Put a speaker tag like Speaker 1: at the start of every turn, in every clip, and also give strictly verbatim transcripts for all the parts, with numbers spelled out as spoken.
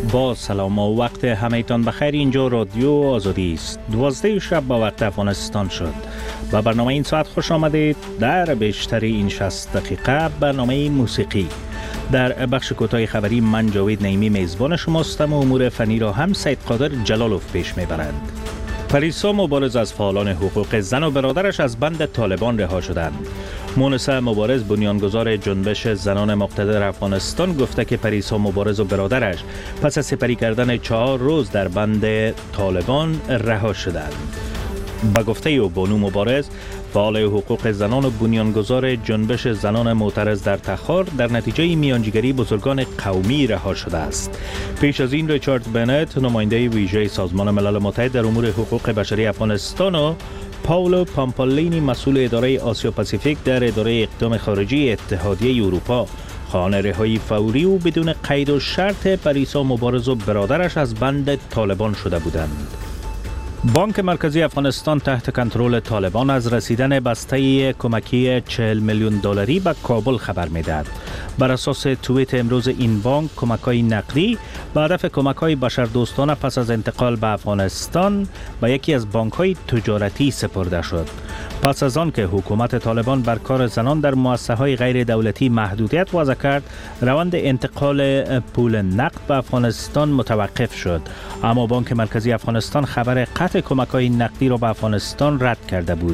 Speaker 1: با سلام و وقت همه‌تان بخیر. اینجا رادیو آزادی است. دوازده شب با وقت افغانستان شد. با برنامه این ساعت خوش آمدید. در بیشتر این شصت دقیقه برنامه موسیقی. در بخش کوتاه خبری من جاوید نعیمی میزبان شماستم و امور فنی را هم سید قادر جلالوف پیش میبرند. پریسا مبارز از فعالان حقوق زن و برادرش از بند طالبان رها شدند. مونسه مبارز بنیانگذار جنبش زنان مقتدر افغانستان گفته که پریسا مبارز و برادرش پس از سپری کردن چهار روز در بند طالبان رها شدند. با گفته او بانو مبارز، فعال حقوق زنان و بنیانگذار جنبش زنان معترض در تخار در نتیجه میانجیگری بزرگان قومی رها شده است. پیش از این ریچارد بنت، نماینده ویژه سازمان ملل متحد در امور حقوق بشری افغانستان، و پاولو پامپالینی، مسئول اداره آسیا پاسیفیک در اداره اقدام خارجی اتحادیه اروپا، خواهان رهایی فوری و بدون قید و شرط پریسا مبارز و برادرش از بند طالبان شده بودند. بانک مرکزی افغانستان تحت کنترل طالبان از رسیدن بسته کمکی چهل میلیون دلاری به کابل خبر میدهد. بر اساس توییت امروز این بانک، کمک‌های نقدی به هدف کمک‌های بشردوستانه پس از انتقال به افغانستان به یکی از بانک‌های تجارتی سپرده شد. پس از آن که حکومت طالبان بر کار زنان در مؤسسه‌های غیر دولتی محدودیت وضع کرد، روند انتقال پول نقد به افغانستان متوقف شد. اما بانک مرکزی افغانستان خبر قطع کمک‌های نقدی را به افغانستان رد کرده بود.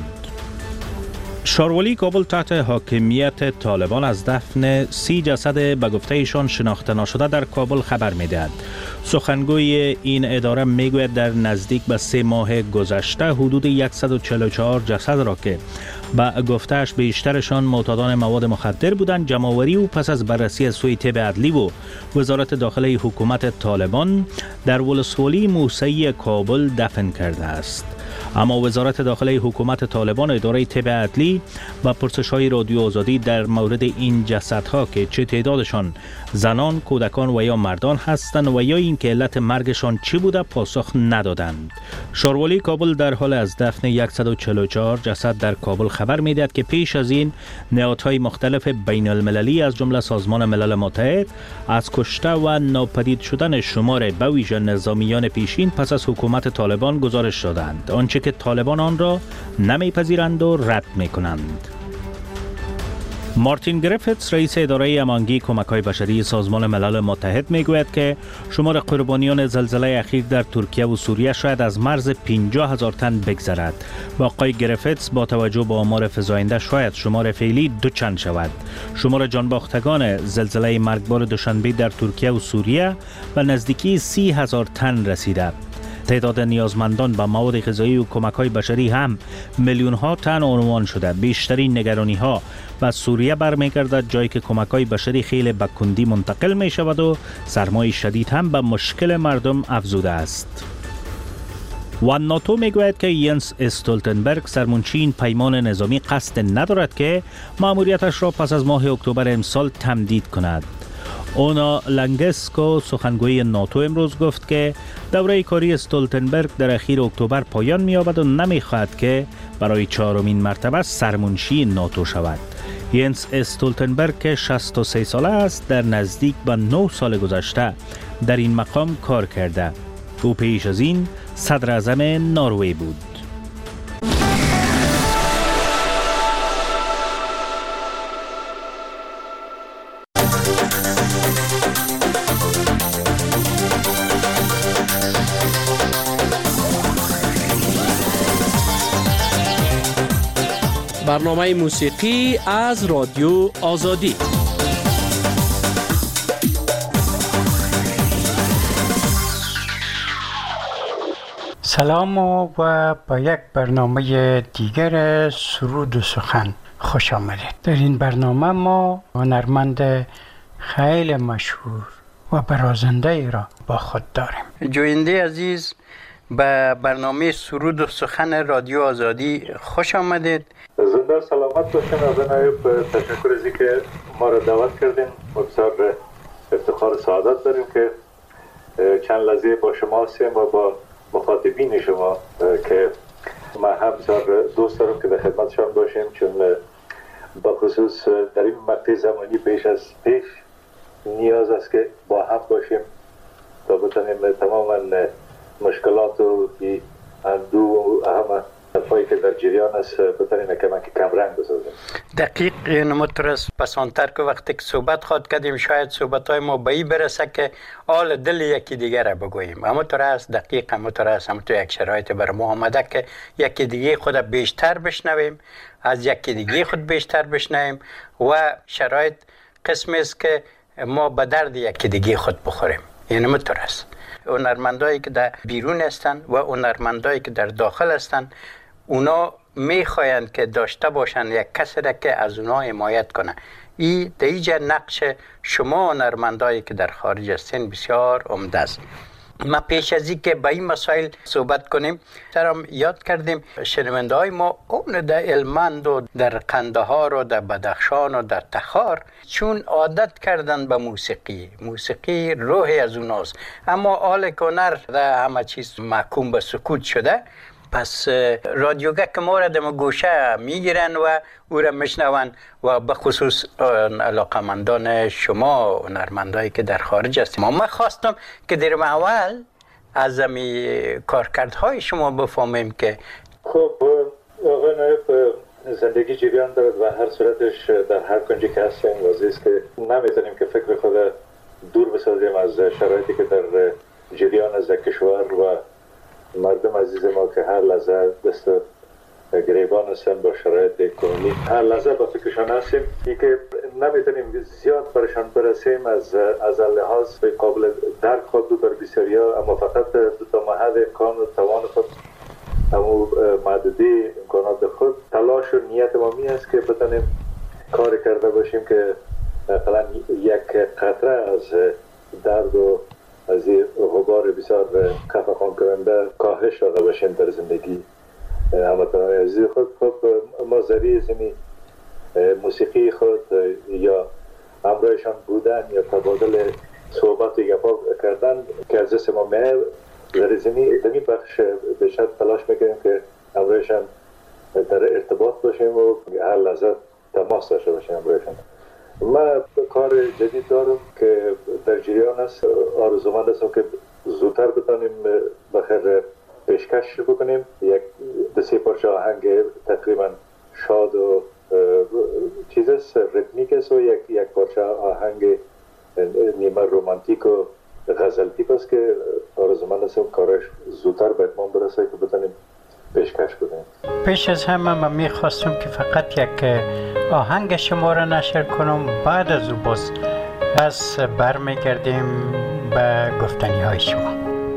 Speaker 1: ښاروالي کابل تحت حاکمیت طالبان از دفن سی جسد به گفته ایشان شناخته نشده در کابل خبر می‌دهد. سخنگوی این اداره میگوید در نزدیک به سه ماه گذشته حدود صد و چهل و چهار جسد را که با گفتهش بیشترشان معتادان مواد مخدر بودند، جمع‌آوری و پس از بررسی از سوی طب عدلی و وزارت داخله حکومت طالبان در ولسوالی موسعی کابل دفن کرده است. اما وزارت داخله حکومت طالبان اداره طب عدلی و پرسش‌های رادیو آزادی در مورد این جسدها که چه تعدادشان زنان، کودکان و یا مردان هستند و یا اینکه علت مرگشان چی بوده پاسخ ندادند. ښاروالي کابل در حال از دفن صد و چهل و چهار جسد در کابل خبر می‌دهد که پیش از این نهادهای مختلف بین المللی از جمله سازمان ملل متحد از کشته و ناپدید شدن شمار به ویژه نظامیان پیشین پس از حکومت طالبان گزارش دادند، آنچه که طالبان آن را نمیپذیرند و رد میکنند. مارتین گریفتس، رئیس اداره امانگی کمک‌های بشری سازمان ملل متحد، میگوید که شمار قربانیان زلزله اخیر در ترکیه و سوریه شاید از مرز پنجاه هزار تن بگذرد. و آقای گریفتس با توجه به آمار فزاینده شاید شمار فعلی دو چند شود. شمار جانباختگان زلزله مرگبار دوشنبه در ترکیه و سوریه به نزدیکی سی هزار تن رسیده. تعداد نیازمندان به مواد غذایی و کمک‌های بشری هم میلیون ها تن عنوان شده. بیشترین نگرانی ها به سوریه برمیگردد، جایی که کمک‌های بشری خیلی به کندی منتقل می شود و سرمای شدید هم به مشکل مردم افزوده است. و ناتو میگوید که ینس استولتنبرگ، سرمنشی این پیمان نظامی، قصد ندارد که مأموریتش را پس از ماه اکتبر امسال تمدید کند. اونا لنگسکو، سخنگوی ناتو، امروز گفت که دوره کاری استولتنبرگ در اخیر اکتبر پایان می‌یابد و نمی‌خواهد که برای چهارمین مرتبه سرمنشی ناتو شود. ینس استولتنبرگ که شصت و سه ساله است، در نزدیک به نه سال گذشته در این مقام کار کرده. او پیش از این صدر اعظم نروژ بود.
Speaker 2: برنامه موسیقی از رادیو آزادی.
Speaker 3: سلام و با یک برنامه دیگر سرود و سخن خوش آمدید. در این برنامه ما هنرمند خیلی مشهور و برازنده ای را با خود داریم.
Speaker 4: جوینده عزیز، به برنامه سرود و سخن رادیو آزادی خوش آمدید.
Speaker 5: زنده سلامت باشین. از نایب تشکر از اینکه ما را دعوت کردین. بسیار افتخار سعادت داریم که چند لحظه با شما هستیم و با مخاطبین شما که ما هم بسیار دوست دارم که در خدمتشان باشیم، چون با خصوص در این مقطع زمانی پیش از پیش نیاز است که با هم باشیم تا بتانیم تماما مشکلات و اندو و همه پایی که در جریان است بتانیم کمک کمرنگ بسازیم.
Speaker 4: دقیق این مترس پسانتر که وقتی که صحبت خواد کردیم شاید صحبت های ما به این برسه که آل دل یکی دیگر را بگوییم. اما تو است دقیق اما تو است اما تو یک شرایط بر ما آمده که یکی دیگه خود بیشتر بشنویم، از یکی دیگه خود بیشتر بشنویم و شرایط قسمی است که ما به درد یکی دیگه خود بخوریم. این متر است. هنرمندایی که در بیرون هستند و هنرمندایی که در داخل هستند اونا میخواین که داشته باشن یک کسی را که از اونا حمایت کنه. این دیگه نقش شما هنرمندایی که در خارج هستین بسیار عمده است. ما پیش از این که به این مسائل صحبت کنیم سرم یاد کردیم شنونده های ما اون در هلمند و در قندهار و در بدخشان و در تخار چون عادت کردن به موسیقی، موسیقی روحی از اوناست، اما حال که هنر در همه چیز محکوم به سکوت شده، پس رادیوگک ما را دم گوشه میگیرن و او را میشنون و به خصوص علاقمندان شما هنرمندایی که در خارج هستیم. ما خواستم که در اول از امی کارکردهای شما بفهمیم که
Speaker 5: خب آقای نایب زندگی جریان دارد و هر صورتش در هر کنجی که هستیم واضح است که نمیتونیم که فکر خود دور بسازیم از شرایطی که در جریان از کشور و مردم عزیز ما که هر لحظه دست گریبان هستن با شرایط اکنومی، هر لحظه با فکرشان هستیم. این که نمیتونیم زیاد برشان برسیم از از لحاظ قابل درک خود دو بر بسیاریا، اما فقط دو تا محد امکان و توان خود همو محدودی امکانات خود تلاش و نیت ما می است که بتانیم کار کرده باشیم که مثلا یک قطره از درد و از این غبار بسیار خفقان کننده کاهش داده باشیم در زندگی هموطنان عزیز خود. خب ما ذریعه زمین موسیقی خود یا همراهشان بودن یا تبادل صحبت و گپا کردن که از دست ما میاد ذریعه زمین ادمی بخش بیشتر تلاش میکنیم که همراهشان در ارتباط باشیم و هر لحظه تماس داشته باشیم همراهشان. من کار جدید دارم که در جریان است، آرزومند هستم که زودتر بتانیم بخیر پیشکش بکنیم. یک دو سه پارچه آهنگ تقریبا شاد و چیز است، ریتمیک است و یک یک پارچه آهنگ نیمه رومانتیک و غزل تیپ است که آرزومند هستم کارش زودتر به اتمام برسه که بتانیم پیشکش بکنیم.
Speaker 3: پیش از همه من میخواستم که فقط یک آهنگ شما را نشر کنم، بعد از او باز از برمیگردیم به گفتنی های شما.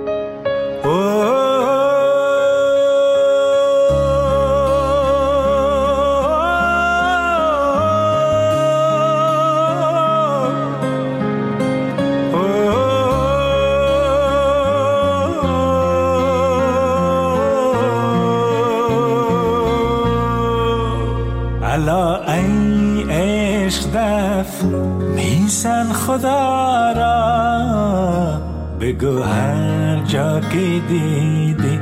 Speaker 6: میسن خدا را بگو هر جا که دیدی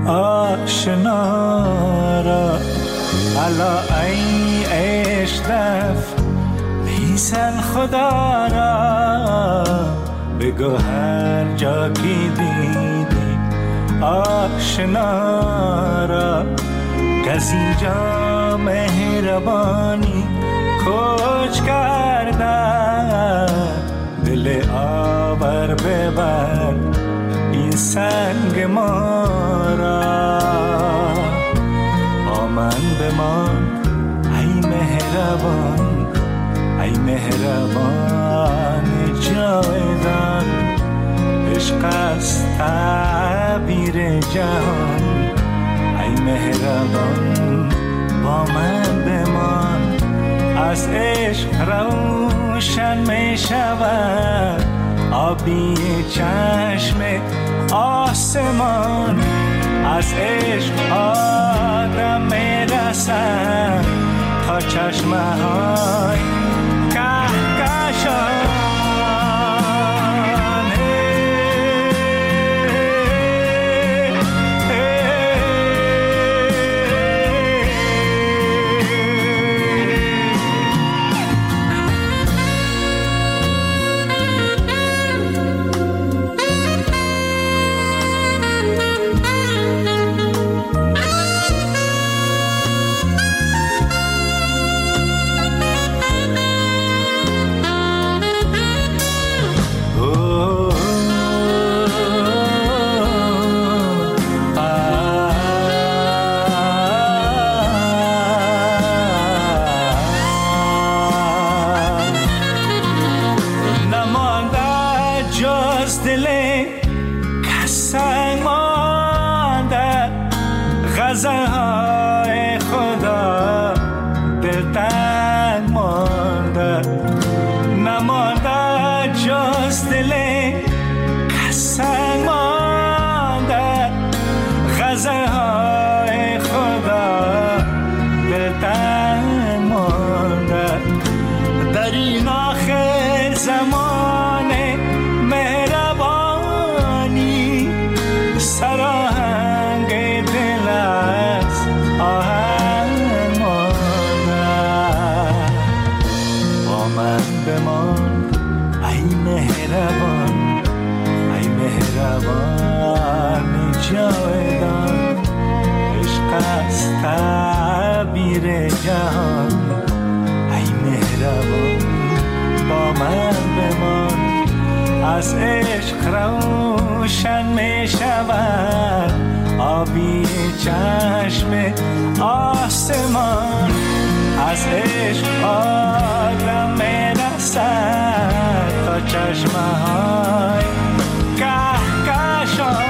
Speaker 6: آشنا را، الا ای عشق دف میسن خدا را بگو هر جا که دیدی آشنا را، کسی جا مهربانی کوچ کرده دل آور ببر این سنگ ما را، با من بمان ای مهربان ای مهربان جاودان، عشق است تعبیر جهان ای مهربان با من بمان، از عشق روشن می شود آبی چشم آسمان، از عشق آدم می رسد تا چشمه های کهکشان. دل تنگ مانده نمانده جز دل کسنگ مانده غزل های خدا دل تنگ مانده در این آخر زمان مهربانی سراهنگ دل از آهنگ مانده با من بمان ای مهربان ای مهربان جاودان عشق است تعبیر جهان ای مهربان با من بمان از عشق روشن می شود آبی چشم آسمان از عشق آدم می رسد تا چشمه های کهکشان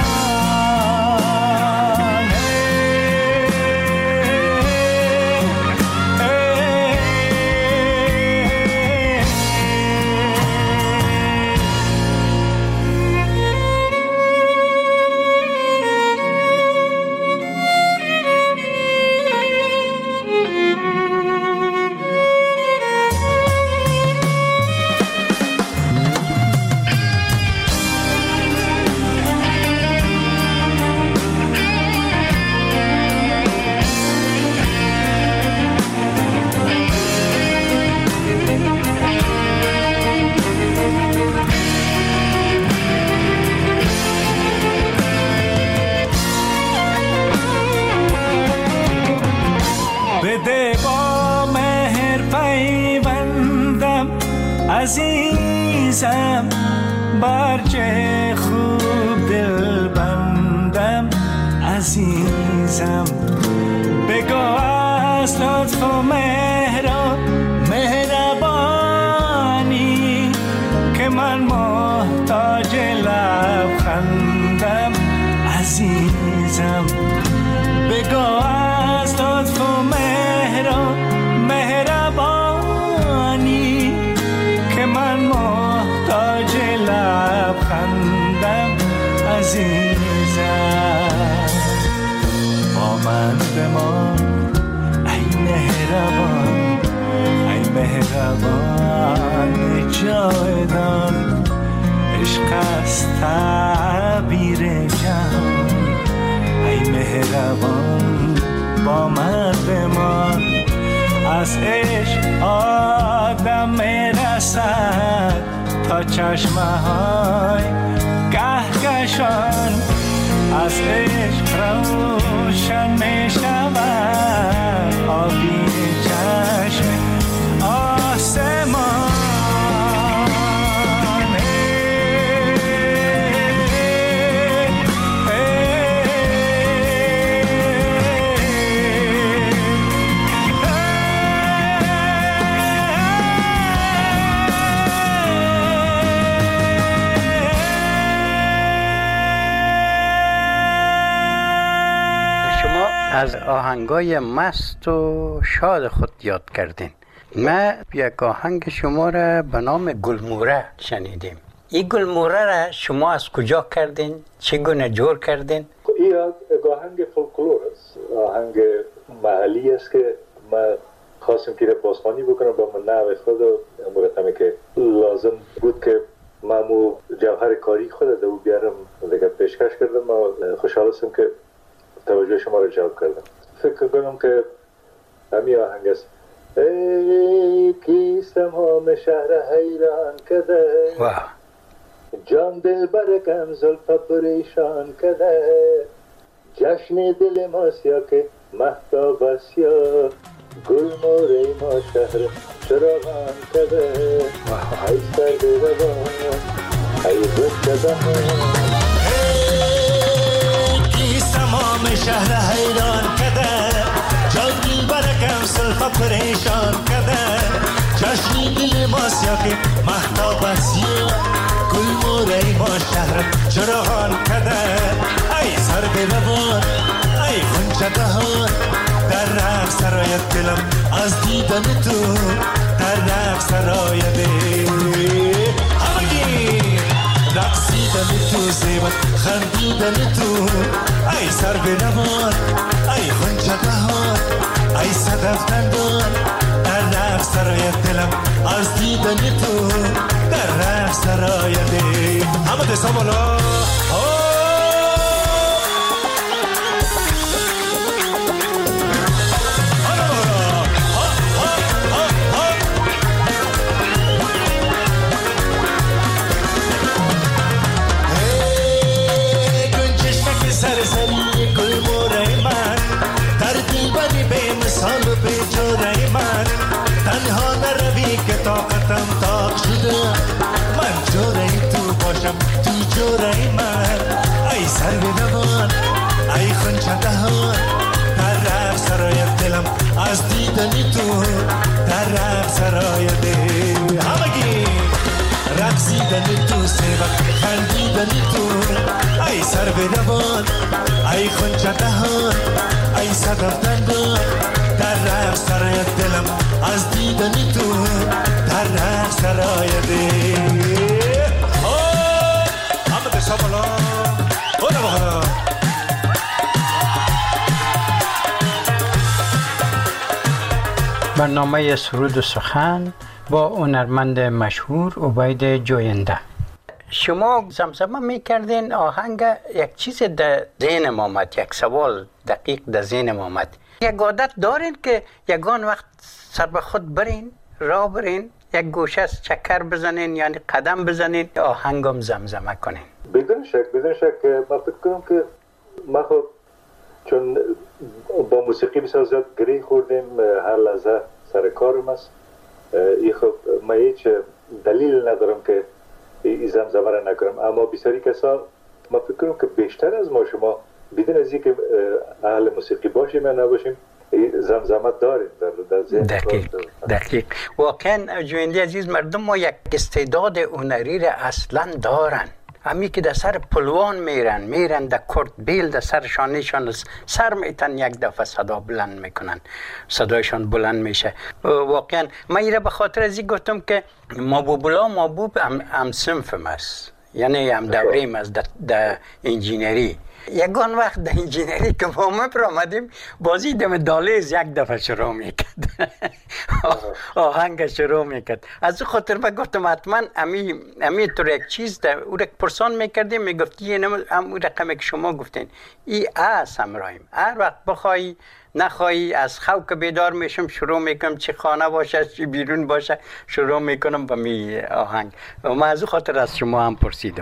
Speaker 6: عزیزم برچه خوب دل بندم عزیزم بگو از لطف و مهر و مهربانی که من محتاج لبخندم عزیزم بگو از لطف و مهر و مهربانی که من محتاج لبخندم عزیزم با من بمان ای مهربان ای مهربان جاودان عشق است تعبیر جهان ای مهربان با من بمان از عشق آدم میرسد تا چشمه های کهکشان از عشق روشن می شود آبی چشم آسمان
Speaker 4: از آهنگای مست و شاد خود یاد کردین. ما یک آهنگ شما را به نام گلموره شنیدیم. این گلموره را شما از کجا کردین؟ چگونه جور کردین؟
Speaker 5: این آهنگ فولکلور است، آهنگ محلی است که ما خواستم که بازخوانی بکنم با من نوع خود و مرتبه که لازم بود که مامو جوهر کاری خود دو بیارم دیگه پیشکش کردم. ما خوشحال هستم که توجه شما را جلب کردم. فکر کنم که همین آهنگ است. ای کیستم هم شهر حیران کده جان دل برکم زلف پریشان کده جشن دل ما سیا که مهتاب است یا گل موره ما شهر چراغان کده ای سرد روان ای بچه
Speaker 6: تمام شهر حیران کده جان دل برکم زلف پریشان کده جشن دل ما سیا که مهتاب است یا گل موره ما شهر چراغان کده ای سرد روان ای غنچه بهار در رفت سرای دلم از دیدن تو در رفت سرای دل همگی رقصیدن تو زیبت خندیدن تو ای سر به نوان ای خونچه بهار ای صدف دندان در رفت سرای دلم از دیدن تو در رفت سرای دل همه دستا بالا سرسری گل مورای من در دیوانی به مثال به جورای من تنها نروی که طاقتم طاق شده من جورای تو باشم تو جورای من ای سر به نوان ای خونچه دهان در رفت سرای دلم از دیدنی تو در رفت سرای دل همگی رقصیدن تو سیبک خندیدن تو ای سر به نوان ای خونچه دهان ای صدف دندان در رفت سرای دلم از دیدن تو در رفت سرای دل همه دستا بالا خدا بخدا
Speaker 3: برنامه سرود و سخن با هنرمند مشهور عبید جوینده.
Speaker 4: شما زمزمه میکردین آهنگ یک چیز در ذهنم آمد، یک سوال دقیق در ذهنم آمد. یک عادت دارین که یگان وقت سر به خود برین راه برین یک گوشه چکر بزنین یعنی قدم بزنین آهنگم زمزمه کنین؟
Speaker 5: بدون شک بدون شک من فکر کنم که ما خب چون با موسیقی بسیار زیاد گری خوردیم هر لحظه سر کارم است ای خب من هیچ دلیل ندارم که ای زمزمه را نکنم اما بسیاری کسا من فکر کنم که بیشتر از ما شما بدون از اینکه اهل موسیقی باشیم یا نباشیم زمزمه داریم در, در ذهن.
Speaker 4: دقیق دقیق واقعا جوینده عزیز مردم ما یک استعداد هنری را اصلا دارن همی که در سر پلوان میرن میرن در کرد بیل در سر شانیشان سر میتن یک دفعه صدا بلند میکنن صدایشان بلند میشه واقعا من ایره به خاطر ازی گفتم که مابوبلا مابوب هم, هم صنفم است یعنی هم دوریم است در, در انجینری یگان وقت در انجینری که با ما پر آمدیم بازی دم دالیز یک دفعه شروع میکرد آهنگ شروع میکرد از او خاطر من گفتم حتما امی امی طور یک چیز در او رک پرسان میکردیم میگفتی هم او رقمی که شما گفتین ای اس هم رایم هر وقت بخوایی نخواهی از خواب که بیدار میشم شروع میکنم چی خانه باشه چی بیرون باشه شروع میکنم با می آهنگ و من از او خاطر از شما هم پرسیدم.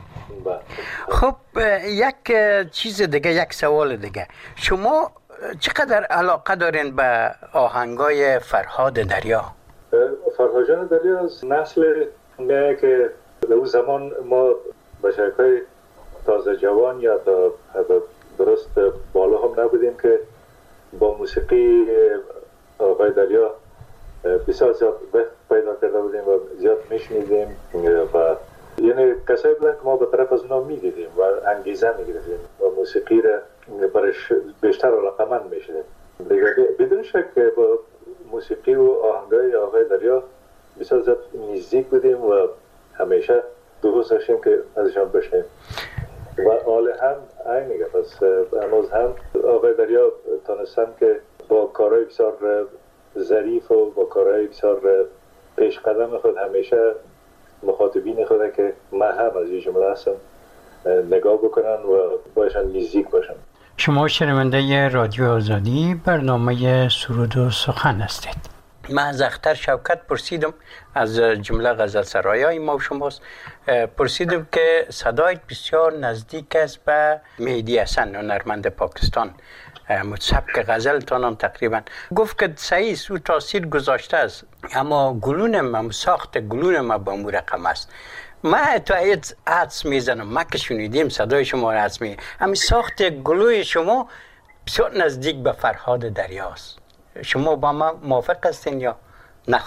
Speaker 4: خب یک چیز دیگه یک سوال دیگه شما چقدر علاقه دارین به آهنگای فرهاد دریا؟
Speaker 5: فرهاد جان دریا از نسل میگه که در اون زمان ما به شکل تازه جوان یا تا درست بالا هم نبودیم که با موسیقی آقای دریا بسیار زیاد پیدا کرده بودیم و زیاد میشنیدیم و یعنی کسایی بودن که ما به طرف از اونا میدیدیم و انگیزه میگرفتیم و موسیقی را برش بیشتر علاقمند میشدیم. بدون شک با موسیقی و آهنگای آقای دریا بسیار زیاد نزدیک بودیم و همیشه دوست داشتیم که ازشان بشنیم و حال هم اینه پس هنوز هم آقای دریا تانستن که با کارهای بسیار ظریف و با کارهای بسیار پیش قدم خود همیشه مخاطبین خود که من هم از این جمله هستم نگاه بکنن و باشن نزدیک باشن.
Speaker 3: شما شنونده رادیو آزادی برنامه سرود و سخن هستید.
Speaker 4: من از اختر شوکت پرسیدم از جمله غزل سرایای ما و شماست پرسیدم که صدایت بسیار نزدیک است به مهدی حسن هنرمند پاکستان سبک غزلتان هم تقریبا گفت که صحیح او تاثیر گذاشته است اما گلونم هم ساخت گلونم هم به امور رقم است من تو ایت عدس میزنم ما که شنیدیم صدای شما را عدس میزنم همین ساخت گلوی شما بسیار نزدیک به فرهاد دریاست شما با ما موافق هستین یا نخواد؟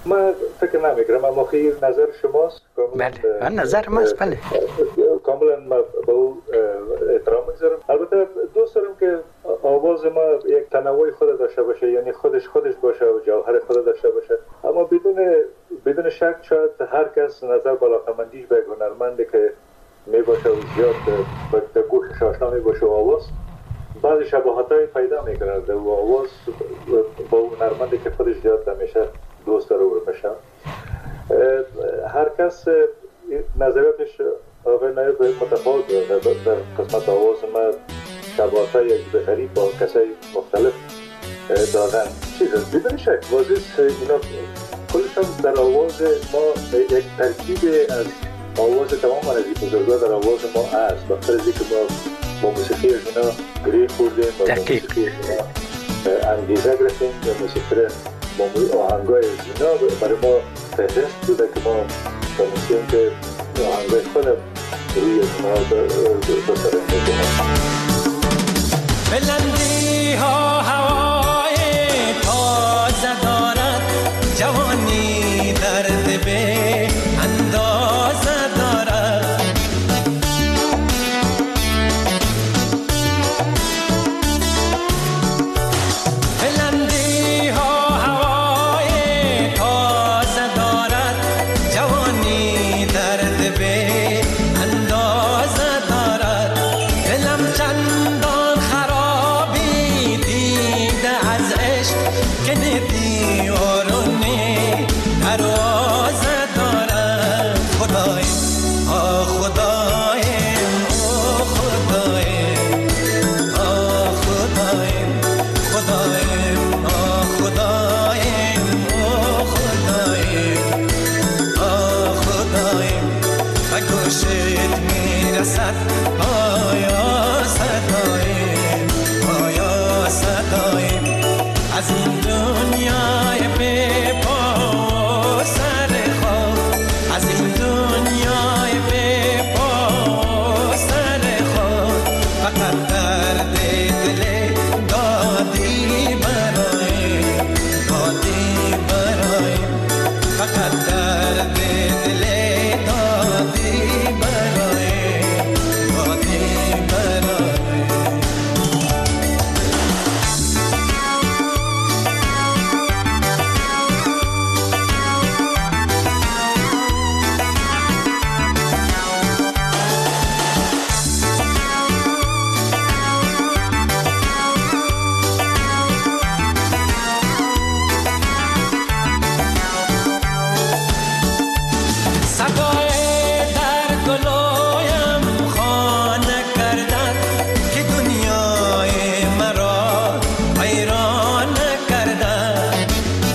Speaker 5: من فکر نمی‌کنم، اما خیر نظر شماست.
Speaker 4: بله نظر ماست. بله
Speaker 5: کاملا ما به او احترام می‌گذارم. البته دوست دارم که آواز ما یک تنوع خود داشته باشه، یعنی خودش خودش باشه و جوهر خود داشته باشه، اما بدون بدون شک شاید هر کس نظر بالاخمندیش به هنرمندی که می باشه و زیاد به گوشش آشنا می باشه آواز بعضی شباهت‌های پیدا می‌کنه در آواز با هنرمندی که خودش زیاد همیشه دوست داره و میشه. هر کس نظریاتش آقای نایب متفاوت در, در قسمت آواز ما شباهت‌های یک بخری با کسای مختلف دارن. چیز بدون شک واضح اینا کلشان در آواز ما یک ترکیب از آواز تمام از بزرگا در آواز ما هست. بخاطر از اینکه ما با موسیقی از اینا گریه خوردیم، با موسیقی از اینا انگیزه گرفتیم، با موسیقی با آهنگای از اینا برای ما فهرست بوده که ما شنیدیم که آهنگای خودم روی اینا بسرم میکنم.
Speaker 6: بلندی ها هوای تازه دارد، جوانی درد به اندازه دارد. بلندی ها هوای تازه دارد، جوانی درد به اندازه دارد. دلم چندان خرابی دیده از عشق که ندی آرونه دروازه دارد. خدای آه خدای آه خدای آه خدای خدای آه خدای آه خدای آه خدای و گوشت میرسد آیا صدای آیا صدای از این دنیای بی پا و سر خاک، از این دنیای بی پا و سر خاک. فقط درد دل دادی برای دادی برای فقط درد دل دادی برای دادی برای. صدای در گلویم خانه کردن که دنیای مرا حیران کردن.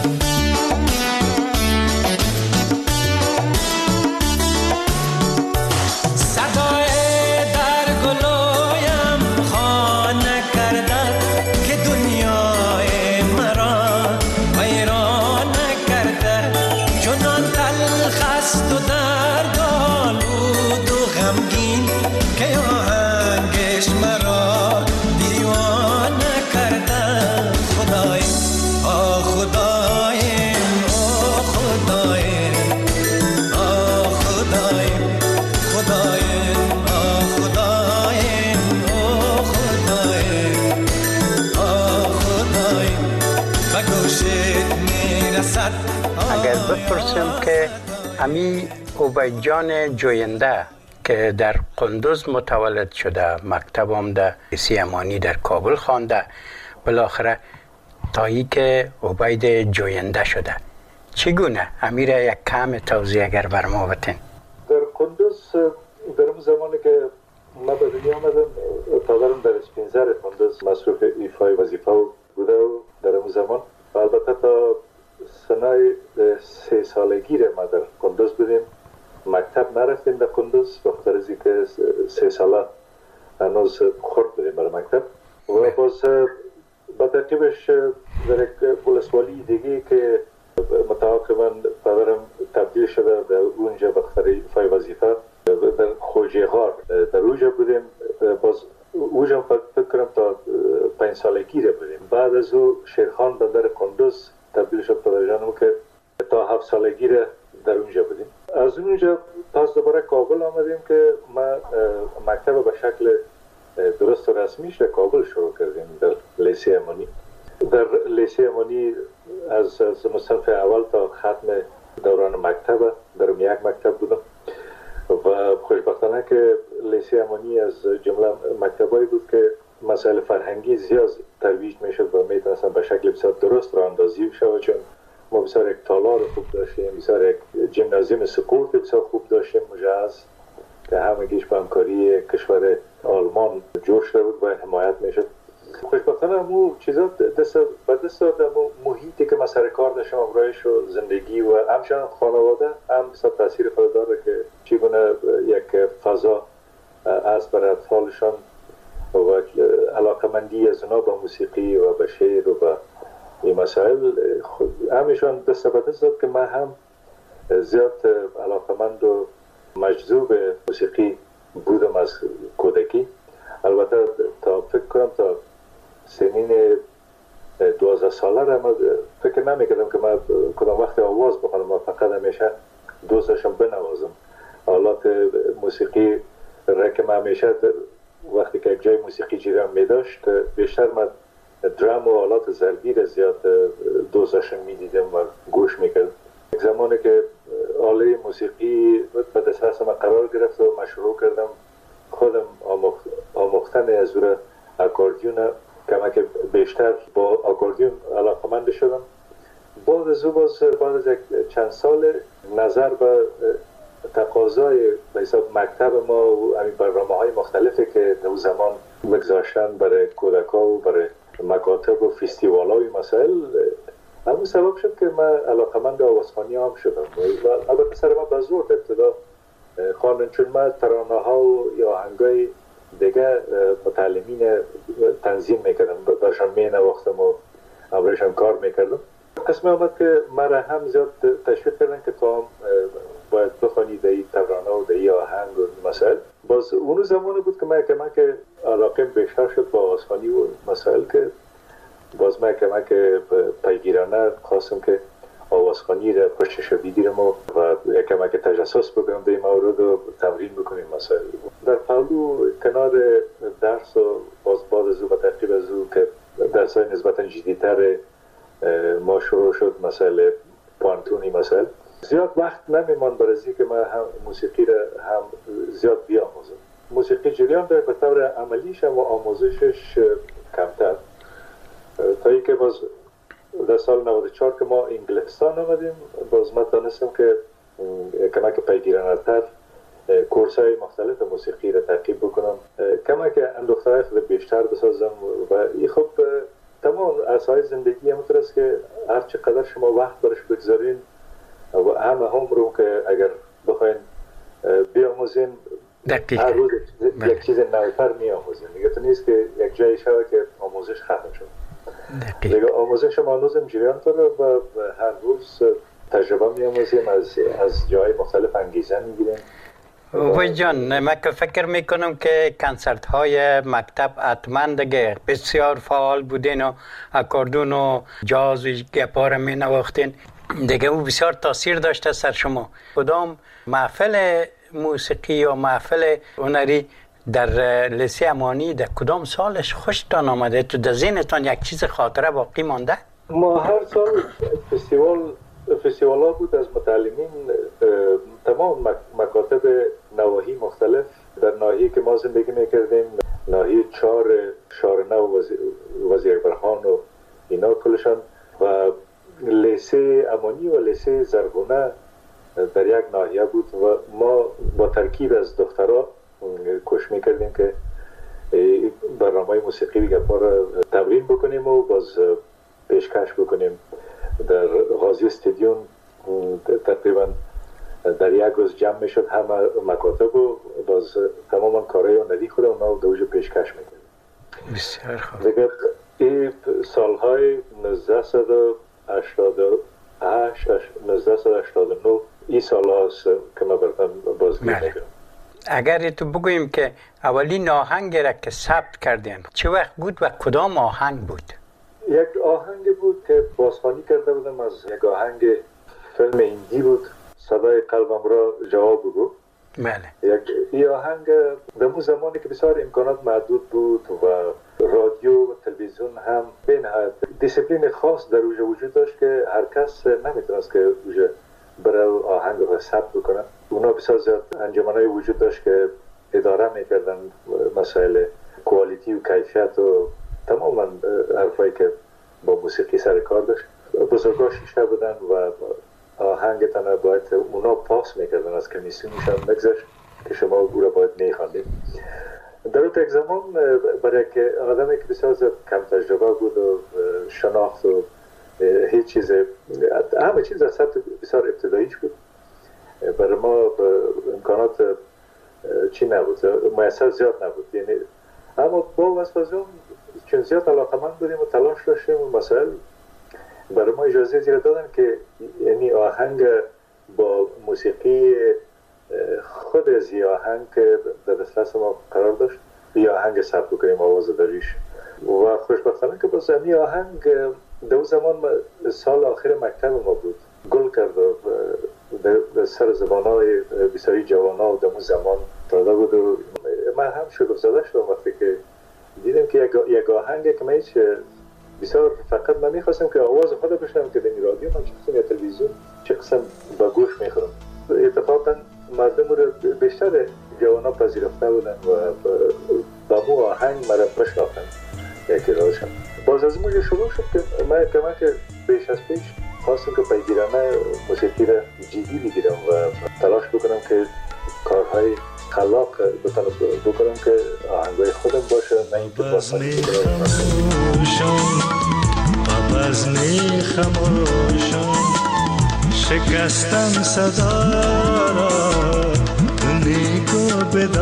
Speaker 6: صدای در گلویم خانه کردن که دنیای مرا حیران کردن. چنان تلخ است و دردآلود و غمگین که آهنگش مرا دیوانه کردن. خدای آه خدای آه خدای آه خدای خدای آه خدای آه خدای آه خدای و گوشت میرسد.
Speaker 4: اگر بپرسم که امی عبید جان جوینده که در قندوز متولد شده، مکتب هم در سیمانی در کابل خوانده، بالاخره تایی که عبید جوینده شده، چگونه امیر یک کم توضیح اگر بر ما بتین؟
Speaker 5: در قندوز در اون زمانی که ما به دنیا آمدم پدرم در اسپینزر قندوز مصروف ایفای وظیفه بوده و در اون زمان البته تا سنای سه سالگی ما در قندوز بودیم، مکتب نرفتیم در قندوز بخاطر از اینکه سه ساله هنوز خرد بودیم برای مکتب و باز با ترتیبش در یک ولسوالی دیگه که متعاقبا پدرم تبدیل شده در اونجا بخاطر ایفای وظیفه در خوجی غار در اونجا بودیم. باز اونجا فکر کنم تا پنج سالگی بودیم. بعد از او شیرخان بندر قندوز تبدیل شد پدر جانم که تا هفت سالگی را در اونجا بودیم. از اونجا پس دوباره کابل آمدیم که ما مکتب به شکل درست و رسمیش در کابل شروع کردیم، در لیسه امانی. در لیسه امانی از صنف اول تا ختم دوران مکتب در یک مکتب بودم و خوشبختانه که لیسه امانی از جمله مکتبایی بود که مسائل فرهنگی زیاد ترویج میشد و میتونستن به شکل بسیار درست را اندازی شود، چون ما بسیار یک تالار خوب داشتیم، بسیار یک جیمنازیوم سپورت بسیار خوب داشتیم مجهز که همگیش به همکاری کشور آلمان جور شده بود و حمایت میشد. خوشبختانه مو چیزا دست به دست دادم، محیطی که ما سر کار داشتم، امرایش و زندگی و همچنان خانواده هم بسیار تاثیر خود داره که چگونه یک فضا از برای اطفالشان و علاقمندی از اونا به موسیقی و به شعر و به این مسائل همیشان دست به دست داد که من هم زیاد علاقمند و مجذوب موسیقی بودم از کودکی. البته تا فکر کنم تا سنین دوازده ساله را من فکر نمیکردم که من کدام وقت آواز بخونم، من فقط همیشه دوست داشتم بنوازم. آلات موسیقی را که من همیشه وقتی که یک جای موسیقی جریان می داشت بیشتر من درام و آلات ضربی را زیاد دوست داشتم میدیدم و گوش میکردم. یک زمانی که آله موسیقی به دست من قرار گرفت و من شروع کردم خودم آموخت، آموختن از او اکاردیون کمک بیشتر با اکاردیون علاقمند شدم. بعد از او باز بعد از یک چند سال نظر به تقاضای به حساب مکتب ما و همین برنامه های مختلفی که در زمان بگذاشتن برای کودکا و برای مکاتب و فستیوال های مسائل، همون سبب شد که من علاقمند آوازخوانی هم شدم و البته سر من به زور ابتدا خواندن، چون من ترانه ها و یا آهنگای دیگه متعلمین تنظیم میکردم، داشتم می نواختم و امرشم کار میکردم. قسم آمد که مرا هم زیاد تشویق کردن که تو هم باید بخوانی در این ترانه و در این آهنگ و مسائل. باز اونو زمانی بود که من کمک علاقه بیشتر شد با آوازخوانی و مسائل که باز من کمک پیگیرانه خواستم که آوازخوانی را پشتش بگیرم و یک کمک تجسس بکنم در این مورد و تمرین بکنیم مسائل. در پهلو کنار درس و باز بعد از او و ترتیب از او که درس های نسبتا جدیدتر ما شروع شد مسائل پوانتونی مسائل، زیاد وقت نمیمان برای که من هم موسیقی را هم زیاد بیاموزم. موسیقی جریان داره به طور عملیش و آموزشش کمتر، تا ای که باز در سال نود و چهار که ما انگلستان آمدیم باز من دانستم که کمک پیگیرانه تر کورس های مختلف موسیقی را ترکیب بکنم، کمک اندوختهای خود بیشتر بسازم و این خب تمام ارزهای زندگی همونطور است که هر چقدر شما وقت برش بگذارین و همه هم رو که اگر بخواین بیاموزین هر روز یک چیز نویتر می آموزین دیگه، تو نیست که یک جایی شود که آموزش ختم شد دیگه. آموزش ما هنوزم جریان داره و هر روز تجربه می آموزیم، از, از جای مختلف انگیزه می گیریم.
Speaker 4: وای جان، من که فکر میکنم که کنسرت های مکتب حتما دیگه بسیار فعال بودین و اکاردون و جاز و گپار می نواختین دیگه، او بسیار تاثیر داشته سر شما. کدام محفل موسیقی یا محفل هنری در لیسه امانی در کدام سالش خوشتان آمده؟ تو در ذهنتان یک چیز خاطره باقی مانده؟
Speaker 5: ما هر سال فستیوال فستیوال ها بود از متعلمین تمام مکاتب نواحی مختلف در ناحیه که ما زندگی میکردیم، ناحیه چهار شارنو و وزیر برخان و اینا کلشان و لیسه امانی و لیسه زرگونه در یک ناحیه بود و ما با ترکیب از دخترها کوشش میکردیم که برنامه موسیقی گپا را تمرین بکنیم و باز پیشکش بکنیم. در غازی استادیوم تقریبا در یک روز جمع میشد همه مکاتب و باز تماما کارهای هنری خود اونا رو دوجه پیشکش میکردیم.
Speaker 4: بسیار خوب.
Speaker 5: دیگه این سالهای نوزده هشتاد و هشت نوزده هشتاد و نه این سال هاست که ما برتن بازگیر میکنم.
Speaker 4: اگر تو بگوییم که اولین آهنگ را که ثبت کردین چه وقت بود و کدام آهنگ بود؟
Speaker 5: یک آهنگ بود که بازخوانی کرده بودم از یک آهنگ فیلم هندی بود، صدای قلبم را جواب بگو.
Speaker 4: بله.
Speaker 5: یک این آهنگ در اون زمانی که بسیار امکانات محدود بود و رادیو و تلویزیون هم به نهایت دیسیپلین خاص در اوجه وجود داشت که هر کس نمیتونست که اوجه برای آهنگ رو ثبت بکنه. اونا بسیار زیاد انجمنای وجود داشت که اداره میکردن مسائل کوالیتی و کیفیت و تماما حرفایی که با موسیقی سر کار داشت. بزرگا شیشه بودن و آهنگ تنها باید اونا پاس میکردن از کمیسیونش هم نگذشت که شما او را باید میخواندید. در اون یک زمان برای که آدمی که بسیار کم تجربه بود و شناخت و هیچ چیز، همه چیز از سطح بسیار ابتداییش بود، برای ما امکانات چی نبود، میسر زیاد نبود. یعنی اما با واسه چون زیاد علاقمند بودیم و تلاش داشتیم و مسائل برای ما اجازه زیاد دادن که یعنی آهنگ با موسیقی خود از یه آهنگ که در دسترس ما قرار داشت یه آهنگ ثبت کنیم آواز داریش. و خوشبختانه که باز این آهنگ در زمان سال آخر مکتب ما بود، گل کرد و در سر زبانهای بسیاری جوانا و در اون زمان داده بود و من هم شگفت زده شدم وقتی که دیدم که یک آهنگ که من هیچ بسیار فقط من میخواستم که آواز خود بشنم که در این رادیو من چه قسم یا تلویزیون چه قسم با گوش میخورم. اتفاقا مردم رو بیشتر جوانا پذیرفته بودن و با مو آهنگ مرا بشناختن یکی راشم. باز از موجه شروع شد که من کمک بیش از پیش خواستم که پیگیرانه موسیقی را جدی بگیرم و تلاش بکنم که کارهای خلاق بتونم بکنم که آهنگای خودم باشه، نه این که بازم
Speaker 6: بزم خموشان شکستم صدا را نیکو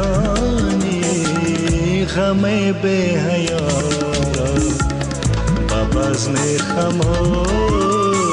Speaker 6: بدانی غم به حیا را بزم خموشان.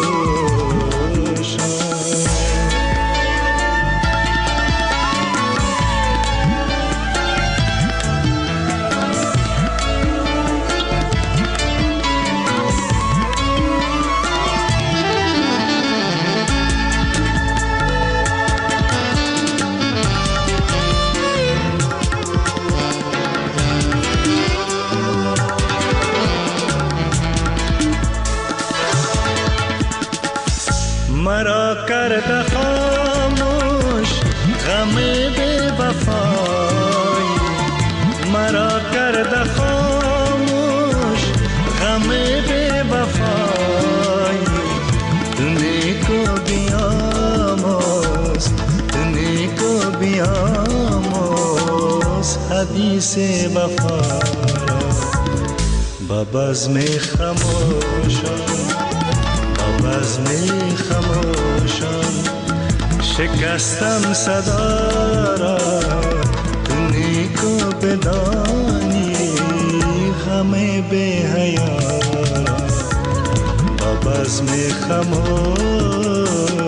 Speaker 6: مرا کرد خاموش غم بی وفای، مرا کرد خاموش غم بی وفای. نیکو بیاموز نیکو بیاموز حدیث وفا با بزم خموشان بزم خموشان شکستم صدا را نیکو بدانی غم به حیا با بزم خموشان.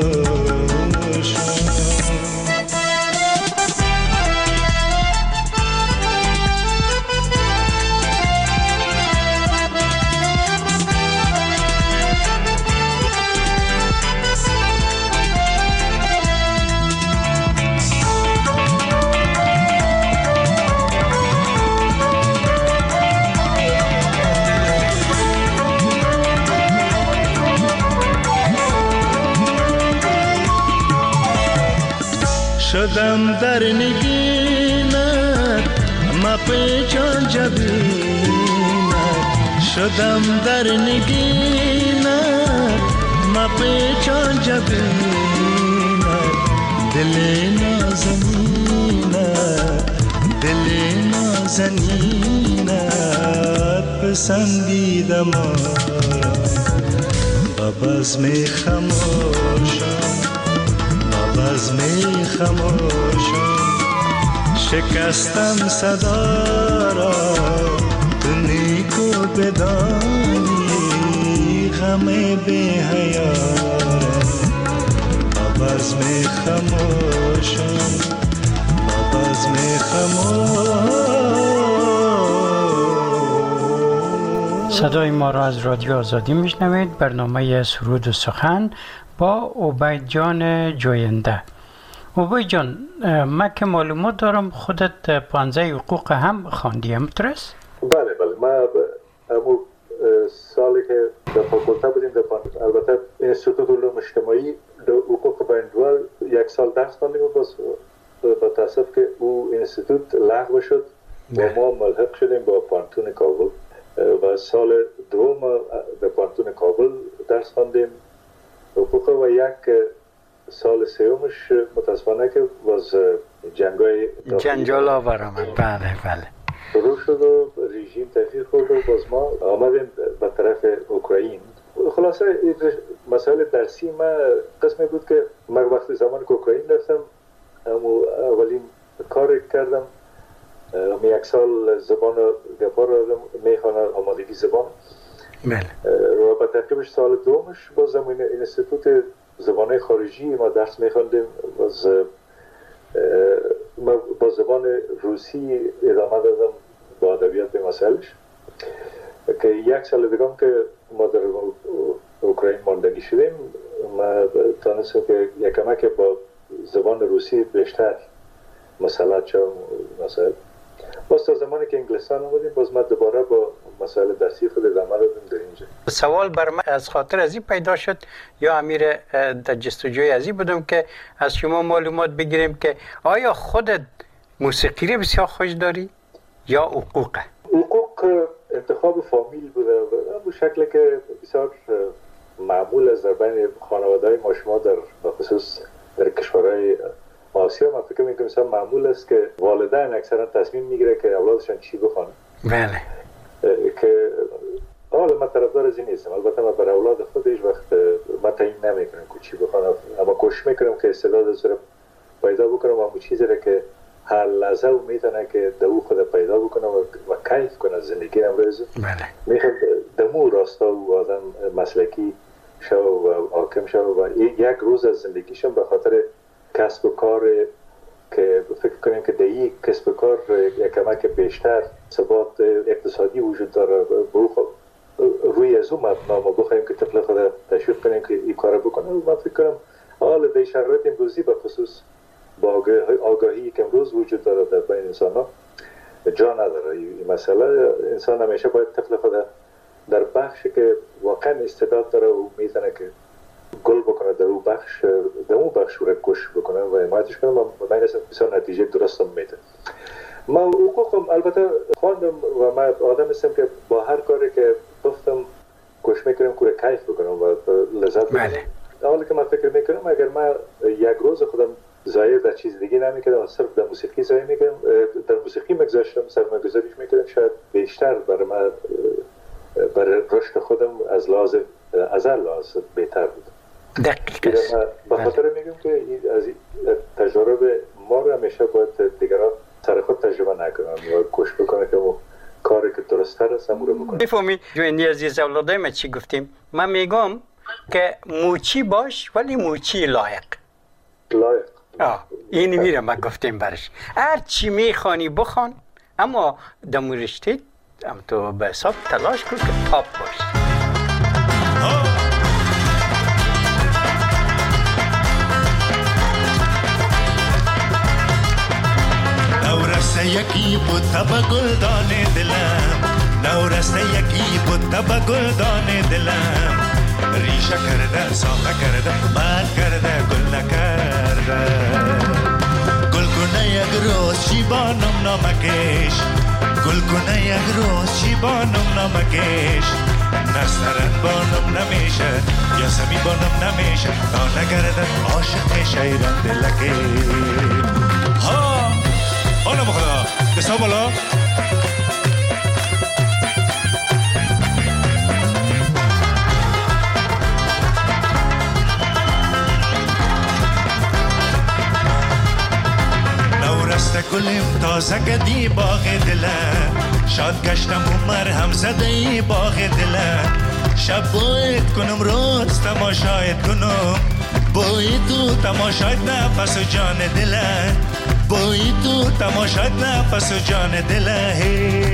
Speaker 6: شدم در نگینت ما پیچان جبینت، شدم در نگینت ما پیچان جبینت. دل نازنینت دل نازنینت پسندیدم با بزم خموشان بزم خموشان شکستم صدا را نیکو بدانی غم به حیا با بزم خموشان با بزم خموشان.
Speaker 3: صدای ما را از رادیو آزادی میشنوید. برنامه سرود و سخن با عبید جان جوینده. عبید جان، من که معلومات دارم خودت پانزده حقوق هم خواندی، همونطورست؟
Speaker 5: بله بله، من همون سالی که در فاکولته بودیم در پانزده، البته انستیتوت علوم اجتماعی در حقوق بین‌الملل یک سال درس خواندیم و باز با تاسف که او انستیتوت لغو شد و ما ملحق شدیم با پانتون کابل و سال دوم در پانتون کابل درس خواندیم حقوق و یک سال سومش متاسفانه که باز جنگای
Speaker 4: جنجال آور آمد. بله بله
Speaker 5: شروع شد و رژیم تغییر خورد و باز ما آمدیم به طرف اوکراین. خلاصه مسائل درسی ما قسمی بود که من وقتی زمان که اوکراین رفتم اولین کار کردم یک سال زبان گپا را میخوانم، آمادگی زبان.
Speaker 4: بله.
Speaker 5: و به ترکیبش سال دومش باز این انستیتوت زبانهای خارجی ما درس میخواندیم. باز ما با زبان روسی ادامه دادم با ادبیات به مسائلش که یک سال دیگه که ما در اوکراین ماندگی شدیم ما تانستم که یکمه که با زبان روسی بیشتر مسلط شدم مسائل. باز تا زمانی که انگلستان آمدیم باز ما دوباره با مسائل درسی خود ادامه دادیم در اینجا.
Speaker 4: سوال بر من از خاطر ازی پیدا شد یا امیر در جستجوی ازی بودم که از شما معلومات بگیریم که آیا خودت موسیقی رو بسیار خوش داری یا حقوقه؟
Speaker 5: حقوق انتخاب فامیل بوده به شکلی که بسیار معمول است در بین خانواده‌های ما شما در خصوص در کشورهای آسیا. من فکر می‌کنم مثلا معمول است که والدین اکثرا تصمیم میگیره که اولادشان چی بخوانه.
Speaker 4: بله.
Speaker 5: که حالا من طرفدار از این نیستم، البته من برای اولاد خود هیچ وقت من تعیین نمیکنم که چی بخوانم، اما کوشش میکنم که استعداد از رو پیدا بکنم و همون چیزی را که هر لحظه و میتونه که دو خود پیدا بکنم و, و کیف کنه زندگی امروز.
Speaker 4: بله.
Speaker 5: میخوام دمو راستا و آدم مسلکی شو و حاکم شو و یک روز از زندگیشم به خاطر کسب و کار که فکر کنیم که در یک کسب و کار یک کمک بیشتر ثبات اقتصادی وجود داره روی از اون مبنا ما بخوایم که طفل خود تشویق کنیم که این کار بکنه. و من فکر کنم حال در شرایط امروزی به خصوص با آگاهی که امروز وجود داره در بین انسان ها جا نداره این مسئله. انسان همیشه باید طفل خود در بخشی که واقعا استعداد داره و میتونه که گل بکنه در اون بخش در اون بخش رو کش بکنه و حمایتش کنه و من اصلا بسیار نتیجه درستم میده. من حقوقم البته خواندم و من آدم هستم که با هر کاری که گفتم کوشش میکنم که کیف بکنم و لذت ببرم. حالا که من فکر میکنم اگر من یک روز خودم ضایع در چیز دیگه نمیکردم صرف در موسیقی ضایع میکردم در موسیقی میگذاشتم سرمایه‌گذاریش میکردم شاید بیشتر برای من برای رشد خودم از لحاظ از هر لحاظ بهتر بود.
Speaker 4: دقیق است.
Speaker 5: به خاطر میگم که از تجربه ما رو همیشه باید دیگران سر خود تجربه نکنن یا کوشش بکنه که اون کاری که درست‌تر است همون رو بکنه.
Speaker 4: بفهمی جوینی عزیز اولادای ما چی گفتیم؟ من میگم که موچی باش ولی موچی لایق.
Speaker 5: لایق.
Speaker 4: آه اینی میره ما گفتیم برش. هر چی میخوانی بخوان اما دمو رشته هم تو به حساب تلاش کن که تاپ باش.
Speaker 6: نورسته یکی بوتا با گلدان دلم نورسته یکی بوتا با گلدان دلم ریشه کرده ساخه کرده بد کرده گل نکرده گل کنه یک روز شیبانم نامکش گل کنه یک روز شیبانم نامکش نسترن بانم نمیشه یا سمی بانم نمیشه تا نگرده عاشق شیران دلکه ها حالا بخدا دستا بالا نورسته گلیم تازه گدی باغ دلم شاد گشتم عمر هم زده ای باغ دلم شب باید کنم روز تماشاید کنم باید تو تماشاید نفس و جان دلم باید تو تماشاید نفس و جان دلم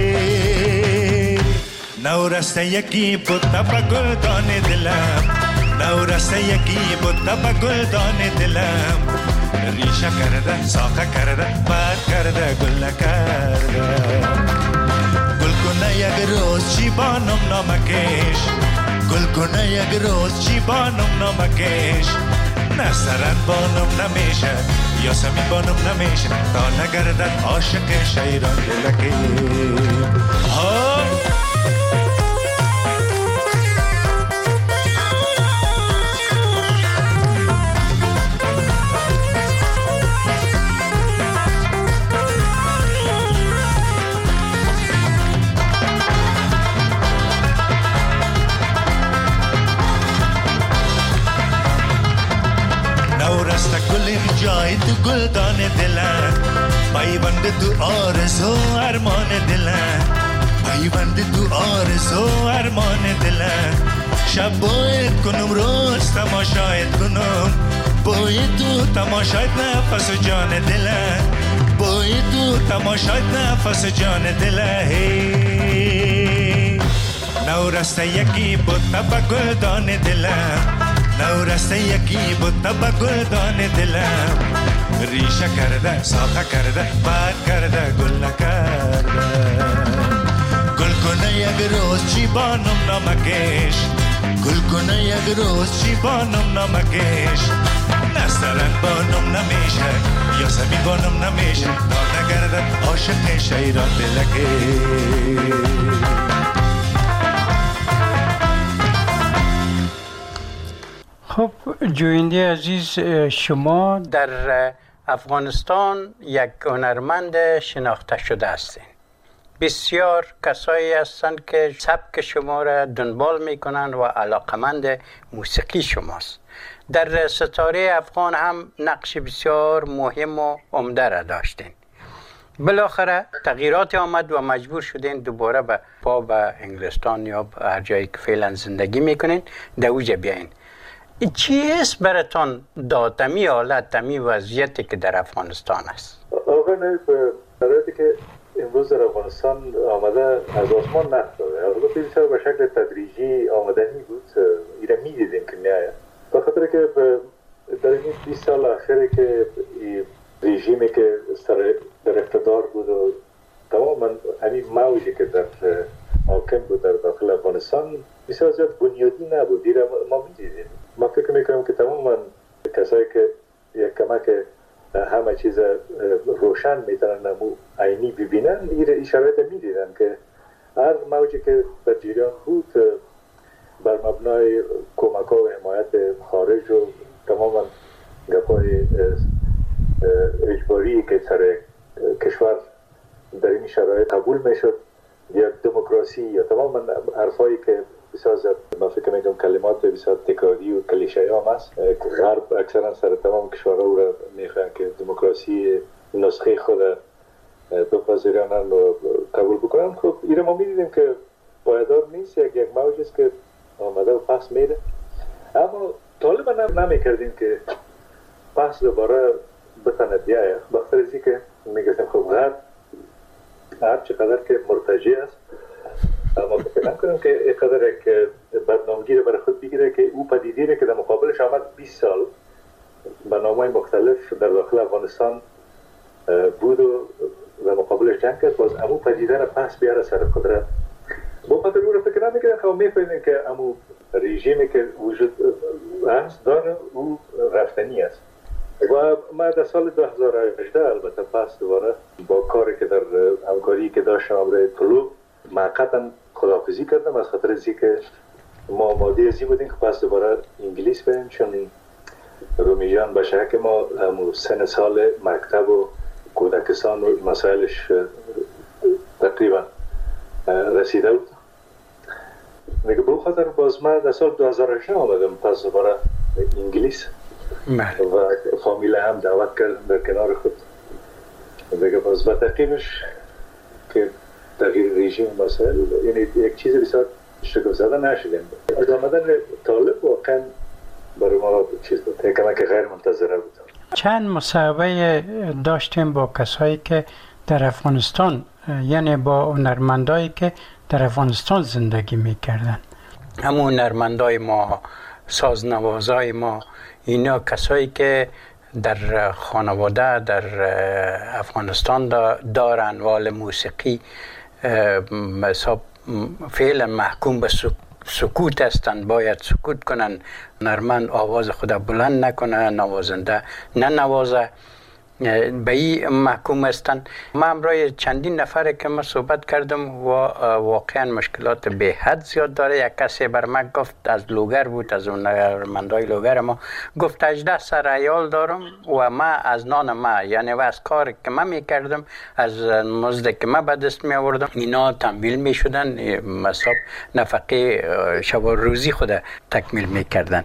Speaker 6: نورسته یکی بوتا با گلدان دلم نو رسته یکی بوده با گلدان دلم ریشه کرده ساخه کرده بر کرده گل نکرده گل کنه یک روز چی بانم نامکش گل کنه یک روز چی بانم نامکش نه سرن بانم نمیشه یا سمی بانم نمیشه تا نگردد عاشق شیران دلکی ها جای تو گلدان دلم پیوند تو آرزو ارمان دلم پیوند تو آرزو ارمان دلم شب باید کنم روز تماشایت کنم باید تو تماشایت نفس و جان دلم باید تو تماشایت نفس و جان دلم نو رسته یکی بود با گلدان دلم نو رسته یکی بود با گلدان دلم ریشه کرده ساخه کرده بر کرده گل نکرده گل کنه یک روز چی بانم نامکش گل کنه یک روز چی بانم نامکش نسترن بانم نمیشه یا سمی بانم نمیشه تا نگردد عاشق شیران دلکی
Speaker 3: خب جوینده عزیز شما
Speaker 4: در افغانستان یک هنرمند شناخته شده هستین. بسیار کسایی هستند که سبک شما را دنبال میکنن و علاقمند موسیقی شماست. در ستاره افغان هم نقش بسیار مهم و عمده را داشتین. بالاخره تغییرات آمد و مجبور شدین دوباره به پا به انگلستان یا هر جایی که فعلا زندگی میکنین دوجه بیاین. چیست براتون داد تمی حالت تمی وضعیتی که در افغانستان است؟
Speaker 5: آقا نه برای که امروز در افغانستان آمده از آسمان نفتاده البته بسیار به شکل تدریجی آمدنی بود ایره می دیدیم که نیاید به خاطر که در این بیست سال اخیره که رژیمی که در اقتدار بود و تماما همین موجی که در حاکم بود در داخل افغانستان بسیار زیاد بنیادی نبود ایره ما می دیدیم ما فکر میکنم که تماما کسایی که یک کمک همه چیز روشن میتونن نمو عینی ببینن این شرایط میدیدن که هر موجی که در جریان بود بر مبنای کمک ها و حمایت خارج و تماما گپای اجباری که سر کشور در این شرایط قبول میشد یا دموکراسی یا تماما حرفایی که بسیار زیاد من فکر میکنم کلمات بسیار تکراری و کلیشه هم است غرب اکثرا سر تمام کشورها او را میخواهند که دموکراسی نسخه خود بپذیرانند و قبول بکنند. خب این ما میدیدیم که پایدار نیست یک یک موج است که آمده و پس میره اما طالبا نمیکردیم که پس دوباره بتانه بیایه بخاطر از اینکه میگفتیم خب غرب هر چقدر که مرتجع است اما فکر نکنم که اینقدر یک بدنامگی رو برای خود بگیره که او پدیدی رو که در مقابلش آمد بیست سال به نامهای مختلف در داخل افغانستان بود و در مقابلش جنگ کرد باز امو پدیده رو پس بیاره سر قدرت با خاطر او رو فکر نمیکنم خب میفهمیم که امو رژیمی که وجود هست داره او رفتنی است و ما در سال دو هزار و هجده البته پس دوباره با کاری که در همکاری که داشتم برای طلوع موقتا خداحافظی کردم از خاطر از اینکه ما آماده ازی بودیم که پس دوباره انگلیس بریم چون رومی جان به شک ما همون سن سال مکتب و کودکستان و مسائلش تقریبا رسیده بود میگه به خاطر باز من در سال دو هزار و هجده آمدم پس دوباره انگلیس و فامیل هم دعوت کردم در کنار خود میگه باز با تقییمش که تغییر رژیم مسائل یعنی یک چیز بسیار شگفت زده نشدیم از آمدن طالب واقعا برای ما چیز بود یک کمک غیر منتظره بود.
Speaker 3: چند مصاحبه داشتیم با کسایی که در افغانستان یعنی با هنرمندایی که در افغانستان زندگی میکردن.
Speaker 4: همون هنرمندای ما سازنوازای ما، اینا کسایی که در خانواده در افغانستان دارن وال موسیقی حساب فعلا محکوم به سکوت هستند، باید سکوت کنن، نرمن آواز خود بلند نکنه، نوازنده نه نوازه، به این محکوم هستند. ما امروز چندین نفر که ما صحبت کردم و واقعا مشکلات به حد زیاد داره. یک کسی بر من گفت، از لوگر بود، از اون هنرمندای لوگر ما، گفت هجده سر عیال دارم و ما از نان ما، یعنی و از کار که من میکردم، از مزد که من به دست می آوردم، اینا تمویل می شدن، مصاب نفقه شب و روزی خود تکمیل میکردن.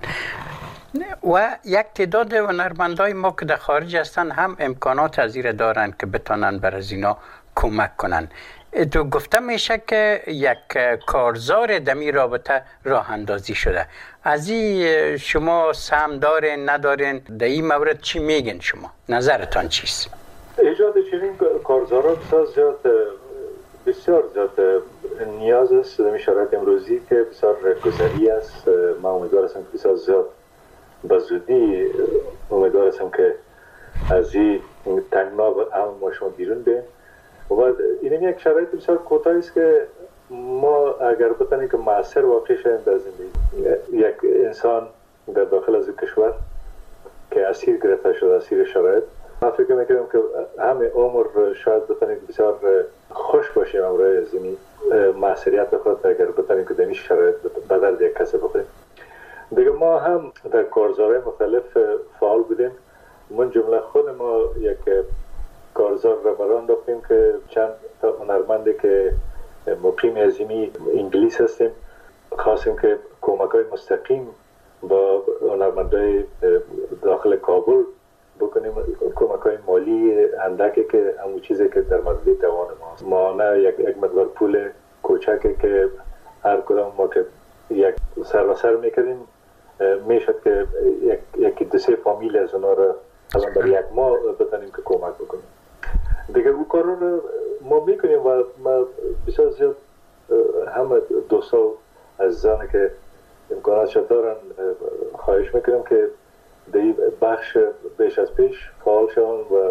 Speaker 4: و یک تعداد هنرمندای ما که در خارج هستن هم امکانات از این دارن که بتونن بر از اینا کمک کنن. تو گفته میشه که یک کارزار دمی رابطه راه اندازی شده. از این شما سهم دارین ندارین؟ در این مورد چی میگین شما؟ نظرتان چیست؟
Speaker 5: ایجاد چنین کارزارها بسیار زیاد بسیار زیاد نیاز است در شرایط امروزی که بسیار گذری است. من امیدوار هستم که بسیار زیاد به زودی امیدوار هستم که از این تنگناب هم ما شما بیرون بیم. و این یک شرایط بسیار کوتاهی است که ما اگر بتانیم که مؤثر واقع شویم در زندگی یک انسان در داخل از کشور که اسیر گرفته شده، اسیر شرایط، من فکر میکنم که همه عمر شاید بتانیم که بسیار خوش باشیم امروز از این مؤثریت خود اگر بتانیم که در این شرایط به درد یک کسی بخوریم. دیگه ما هم در کارزارهای مختلف فعال بودیم. من جمله خود ما یک کارزار را برای انداختیم که چند تا هنرمندی که مقیم عظیمی انگلیس هستیم خواستیم که کمک‌های مستقیم با هنرمندای داخل کابل بکنیم، کمک‌های مالی اندکی که همون چیزی که در مورد توان ماست. ما نه یک یک مقدار پول کوچکی که هر کدام ما که یک سر و سر میکردیم میشد که یک یکی دو سه فامیل از اونا را الان در یک ماه بتانیم که کمک بکنیم. دیگه اون کار رو ما میکنیم و ما بسیار زیاد همه دوستا عزیزانی که امکاناتش دارن خواهش میکنم که در این بخش بیش از پیش فعال شون و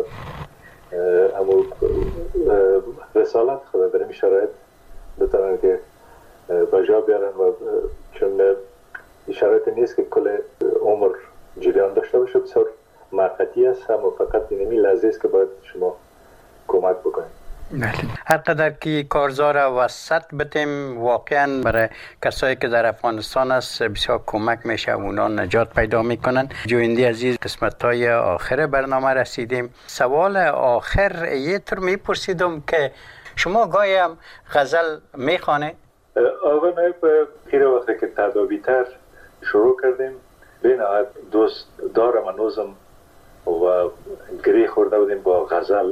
Speaker 5: همون رسالت خود در این شرایط بتانن که بجا بیارن و چون این شرایط نیست که کل عمر جریان داشته باشه، بسیار موقتی است، اما فقط اینمی لحظه است که باید شما کمک بکنید.
Speaker 4: هر قدر که کارزار وسط بتیم واقعا برای کسایی که در افغانستان است بسیار کمک میشه، اونا نجات پیدا میکنن. جوینده عزیز، قسمت های آخر برنامه رسیدیم. سوال آخر یه طور میپرسیدم که شما گاهی هم غزل میخوانه؟
Speaker 5: آقا نایب، پیر وقتی که تدابیتر شروع کردیم به نهایت دوست دارم هنوزم و گری خورده بودیم با غزل.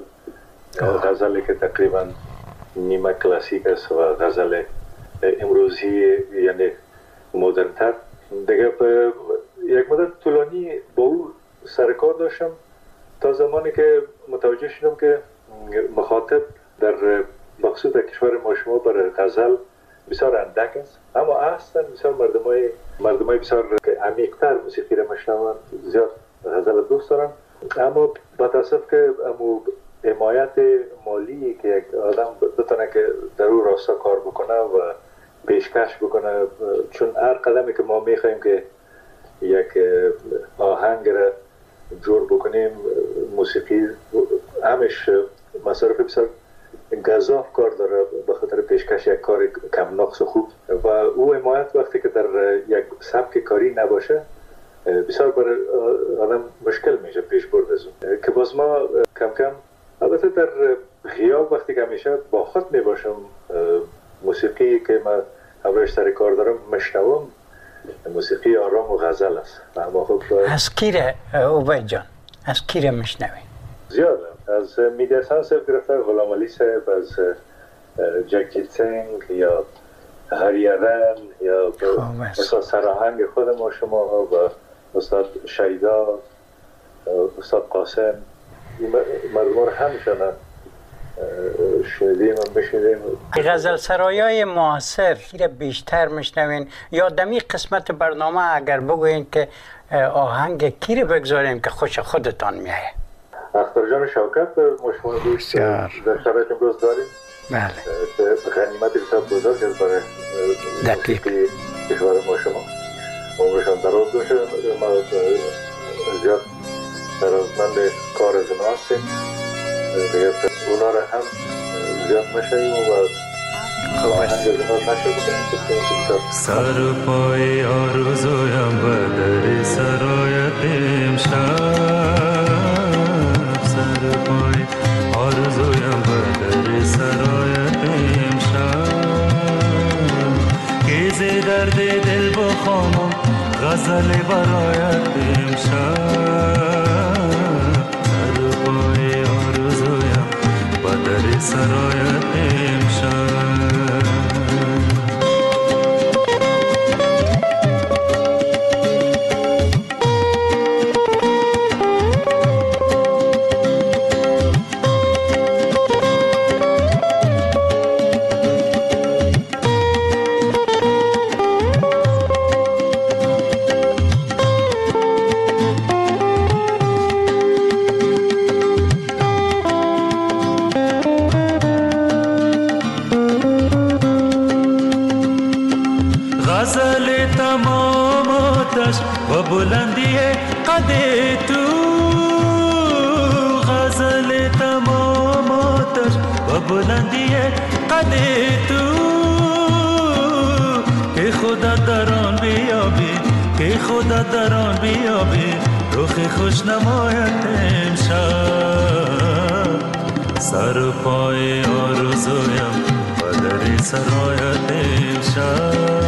Speaker 5: غزلی که تقریبا نیمه کلاسیک است و غزل امروزی یعنی مدرن‌تر. دیگه یک مدت طولانی با او سرکار داشتم تا زمانی که متوجه شدم که مخاطب در مخصوص در کشور ما شما برای غزل بسیار اندک است، اما اصلا بسیار مردمای مردمای بسیار عمیق‌تر موسیقی را میشنوند، زیاد غزل دوست دارن. اما با تاسف که امو حمایت مالی که یک آدم بتونه که در اون راستا کار بکنه و پیشکش بکنه، چون هر قدمی که ما میخوایم که یک آهنگ را جور بکنیم، موسیقی همش مصارف بسیار گزاف کار داره به خاطر پیشکش یک کار کم نقص و خوب و او حمایت وقتی که در یک سبک کاری نباشه بسیار برای آدم مشکل میشه پیش برد از اون. که باز ما کم کم البته در غیاب وقتی که همیشه با خود میباشم موسیقی که من همراهش سر کار دارم مشنوم موسیقی آرام و غزل است. اما خب
Speaker 4: از کیره اوبای جان؟ از کیره میشنوی؟
Speaker 5: زیاد از میدیا سانس گرفته، غلام علی صاحب، از جگجیت سنگ یا هریارن یا استاد سراهنگ خود ما شما و استاد شیدا، استاد قاسم، مردم رو همشان شنیدیم و بشنیدیم.
Speaker 4: غزل سرایای معاصر را بیشتر میشنوین یا دمی قسمت برنامه اگر بگوین که آهنگ کی رو بگذاریم که خوش خودتان میایه؟
Speaker 5: اختر جان شوکت ما شما دوست در شرایط امروز داریم.
Speaker 4: بله.
Speaker 5: غنیمت بسیار بزرگ است برای
Speaker 4: دقیق
Speaker 5: کشور ما شما. عمرشان دراز باشه. ما زیاد درازمند کار از اونا هستیم. دیگه اونا را هم زیاد نشویم و آهنگ از اونا نشویم.
Speaker 6: سر پای آرزویم به در سرایت امشب، سر پای آرزویم به در سرایت امشب، که ز درد دل بخوانم غزل برایت امشب، سر پای آرزویم به در سرایت امشب. و بلندی قد تو، غزل تمام آتش و بلندی قد تو، که خدا در آن بیابی، که خدا در آن بیابی رخ خوش نمایت امشب، سر پای آرزویم و در سرایت امشب،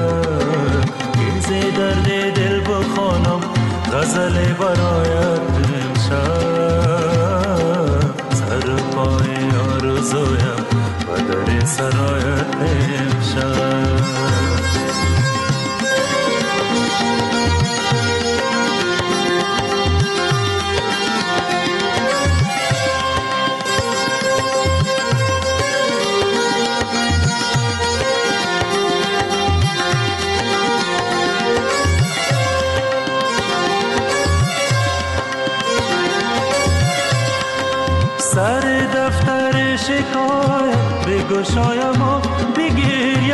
Speaker 6: درد دل بخوانم غزل برایت امشب، سر پای آرزویم و در سرایت امشب. سر دفتر شکایت بگشایم و بگیریم،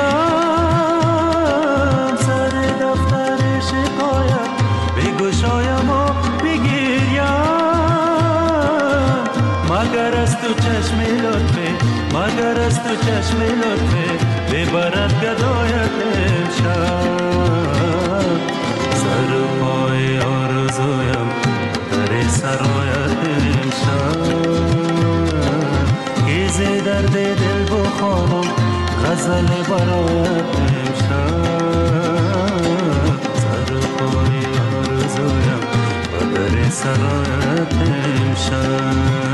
Speaker 6: سر دفتر شکایت بگشایم و بگیریم، مگر از تو چشم لطفه، مگر از تو چشم لطفه ببرد گدایت امشب، سر پای آرزویم در سرایت امشب، ز درد دل بخوانم غزل برایت امشب، سر پای آرزویم و در سرایت امشب.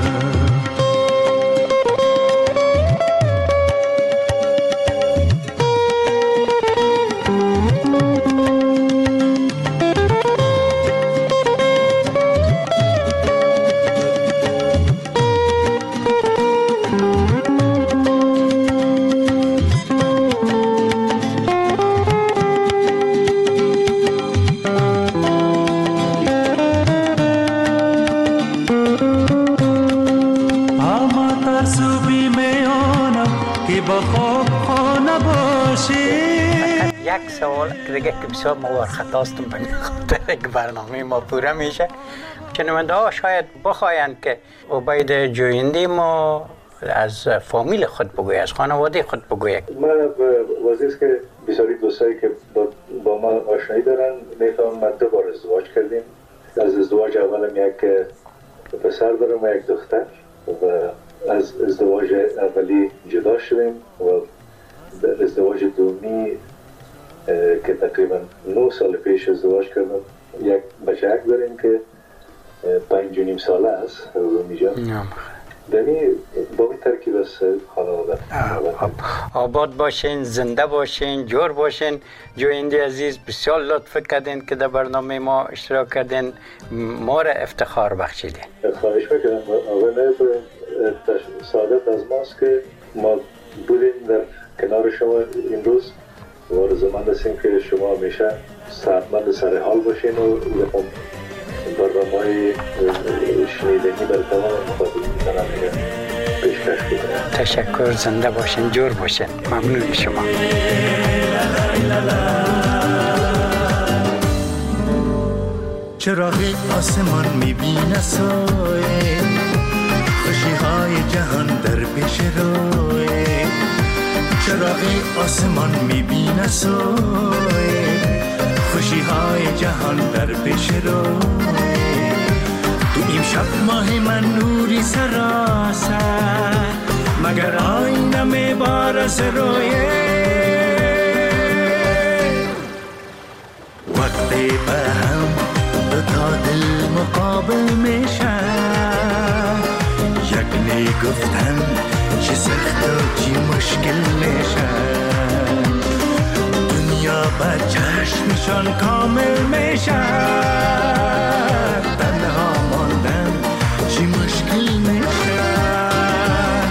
Speaker 4: یک سوال که دیگه که بسیار موار خطاستم به خاطر که برنامه ما پوره میشه، شنونده ها شاید بخواین که عبید جویندی ما از فامیل خود بگوی، از خانواده خود بگوی.
Speaker 5: من وزیست که بسیاری دوستایی که با, با ما آشنایی دارن میفهم من دو بار ازدواج کردیم. از ازدواج اولم یک پسر دارم و یک دختر و از ازدواج اولی جدا شدیم و در ازدواج دومی که تقریبا نه سال پیش ازدواج کردم یک بچه‌ک داریم که پنج و نیم ساله است رومی جان دمی با می ترکیب است خانواده.
Speaker 4: آباد باشین، زنده باشین، جور باشین. جوینده عزیز بسیار لطف کردین که در برنامه ما اشتراک کردین، ما را افتخار بخشیدین.
Speaker 5: خواهش میکنم. اول سعادت از ماست که ما بودیم در کنار شما این روز و آرزومند هستیم که شما همیشه صحتمند سر حال باشین و برنامه‌های شنیدنی بر تمام مخاطبین پیشکش بکنید.
Speaker 4: تشکر. زنده باشین، جور باشین. ممنون شما.
Speaker 6: چراغ آسمان میبینه سایه، خوشی های جهان در پیش روی. چراغ آسمان میبینه سایه، خوشی های جهان در پیش روی. تو این شب ماه من نوری سراسر، مگر آینه میبارز رویه. وقتی به هم دو تا دل مقابل میشن، یک نی گفتن چی سخت و چی مشکل میشن. دنیا با چشمشان کامل میشن، تنها ماندن چی مشکل میشن.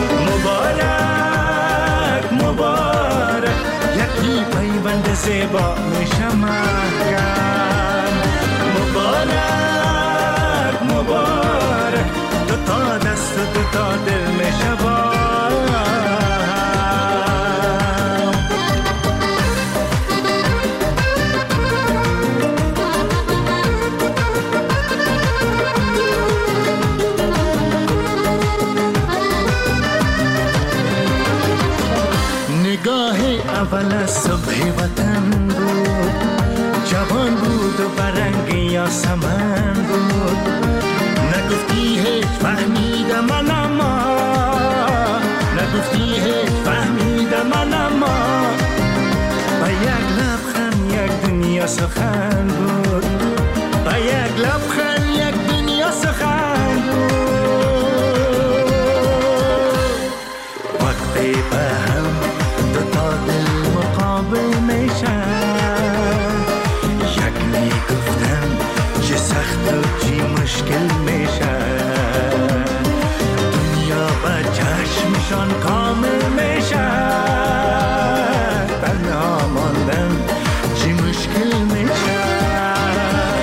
Speaker 6: مبارک مبارک یکی پیوند زیبا میشه محکم. مبارک مبارک دو تا دست و دو تا دل میشه با هم. نگاه اول صبح وطن بود، جوان بود و برنگ یاسمن بود. نگفتی هیچ فهمیده من اما، نگفتی هیچ فهمیده من اما. با یک لبخند یک دنیا سخن بود، با یک لبخند یک دنیا سخن بود. وقتی به هم دو تا دل مقابل میشن، یک میگفتن چه سخت و چی مشکل میشن. دنیا با چشمشان کامل میشن، تنها ماندن چی مشکل میشن.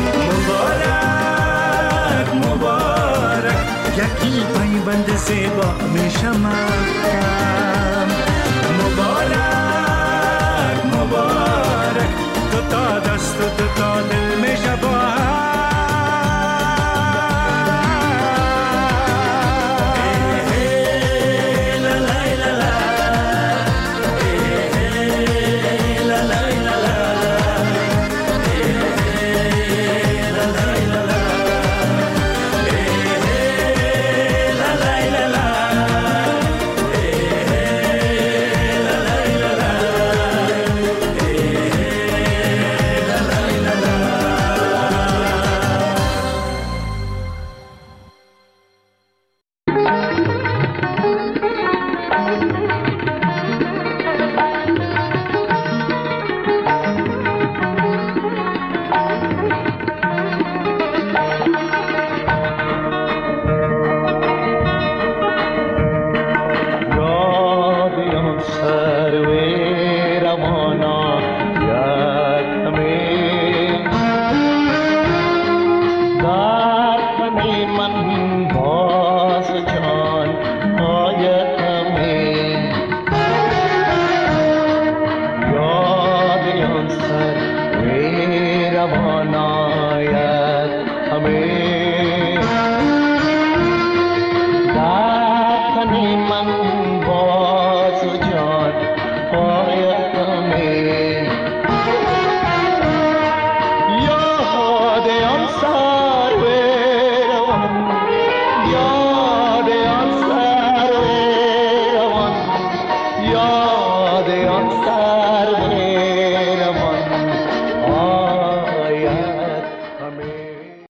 Speaker 6: مبارک مبارک یکی پیوند زیبا میشه محکم. مبارک مبارک دو تا دست و دو تا دل میشه با هم.
Speaker 7: یاد آن سر